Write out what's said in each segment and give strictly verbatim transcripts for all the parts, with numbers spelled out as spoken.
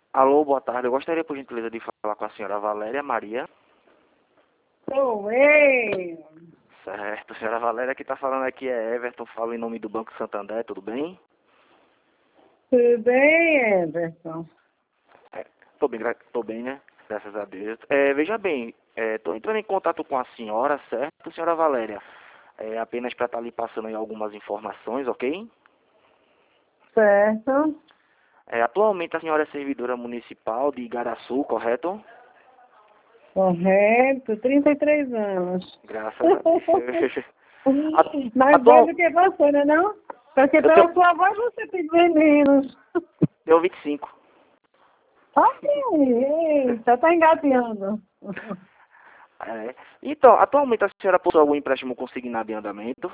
Alô, boa tarde. Eu gostaria, por gentileza, de falar com a senhora Valéria Maria. Sou eu. Certo. A senhora Valéria que está falando aqui é Everton, falo em nome do Banco Santander, tudo bem? Tudo bem, Everton? É, tô bem, gra- tô bem, né? Graças a Deus. É, veja bem, estou entrando em contato com a senhora, certo, senhora Valéria? É, apenas para estar lhe passando aí algumas informações, ok? Certo. É, atualmente a senhora é servidora municipal de Igaraçu, correto? Correto. trinta e três anos. Graças a Deus. Atu- Mais velho Atual, do que você, né não? Porque eu pela tenho, sua voz você tem meninos. tenho vinte e cinco. Ok. Eita, tá engateando. É. Então, atualmente a senhora possui algum empréstimo consignado em andamento?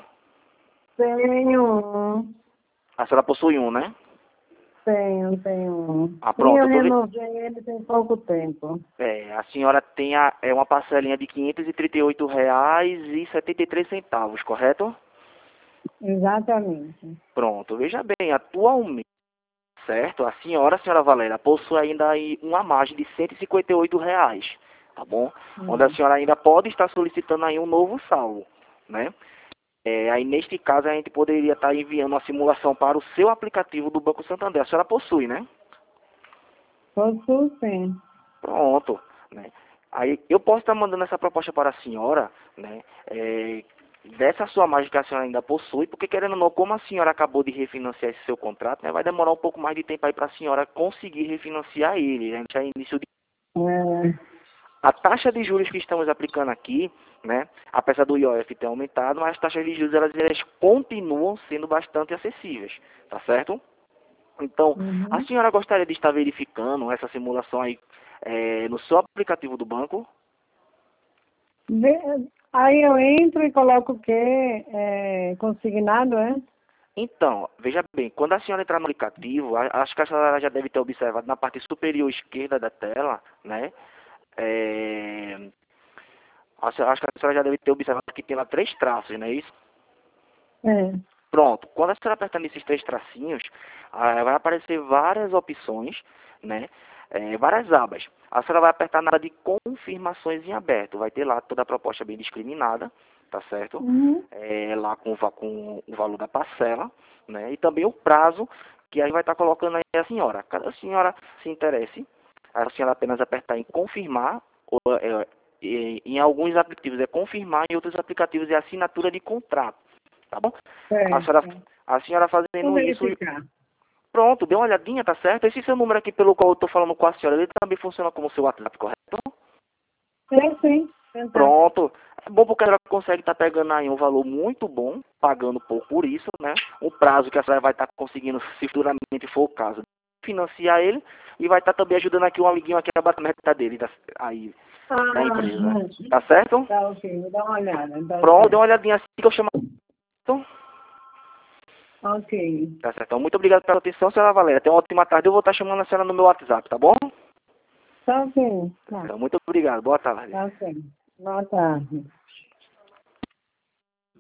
Tenho. A senhora possui um, né? Tenho, tenho. Ah, Sim, pronto. eu Eu tô li... renovei ele tem pouco tempo. é, a senhora tem a, é uma parcelinha de quinhentos e trinta e oito reais e setenta e três centavos, correto? Exatamente. Pronto. Veja bem, atualmente, certo? A senhora, a senhora Valéria, possui ainda aí uma margem de cento e cinquenta e oito reais, tá bom? Onde a Hum. senhora ainda pode estar solicitando aí um novo saldo, né? É, aí, neste caso, a gente poderia estar enviando uma simulação para o seu aplicativo do Banco Santander. A senhora possui, né? Posso sim. Pronto, né? Aí, eu posso estar mandando essa proposta para a senhora, né? É, dessa sua margem que a senhora ainda possui, porque, querendo ou não, como a senhora acabou de refinanciar esse seu contrato, né? Vai demorar um pouco mais de tempo aí para a senhora conseguir refinanciar ele. A gente já início de... É. A taxa de juros que estamos aplicando aqui, né, apesar do I O F ter aumentado, mas as taxas de juros elas, elas continuam sendo bastante acessíveis, tá certo? Então, a Uhum. senhora gostaria de estar verificando essa simulação aí é, no seu aplicativo do banco? Ve- Aí eu entro e coloco o quê? É, consignado, é? Então, veja bem, quando a senhora entrar no aplicativo, a- acho que a senhora já deve ter observado na parte superior esquerda da tela, né? É, a senhora- acho que a senhora já deve ter observado que tem lá três traços, não é isso? É. Pronto, quando a senhora apertar nesses três tracinhos, ah, vai aparecer várias opções, né? Eh, várias abas. A senhora vai apertar na aba de confirmações em aberto. Vai ter lá toda a proposta bem discriminada, tá certo? Uhum. Eh, lá com, o va- com o valor da parcela, né? E também o prazo que aí vai estar colocando aí a senhora. Caso a senhora se interesse, a senhora apenas apertar em confirmar, ou, eh, eh, em alguns aplicativos é confirmar, em outros aplicativos é assinatura de contrato. Tá bom? A senhora, Certo. a senhora Vou fazendo isso, verificar. pronto, dê uma olhadinha, tá certo? Esse seu número aqui pelo qual eu tô falando com a senhora, ele também funciona como seu WhatsApp, correto? É, sim. Tentar. Pronto. É bom porque a senhora consegue estar pegando aí um valor muito bom, pagando pouco por isso, né? Um prazo que a senhora vai estar conseguindo, se futuramente for o caso, financiar ele e vai estar também ajudando aqui um amiguinho aqui a bater a meta dele, da, aí, da empresa. Ah, Tá certo? tá ok. Vou dar uma olhada. Tá Pronto, dê uma certo. olhadinha assim que eu chamo. Ok. Tá certo. Então, muito obrigado pela atenção, senhora Valéria. Tenha uma ótima tarde. Eu vou estar chamando a senhora no meu WhatsApp, tá bom? Tá ok. Tá. Então, muito obrigado. Boa tarde. Tá ok. Boa tarde.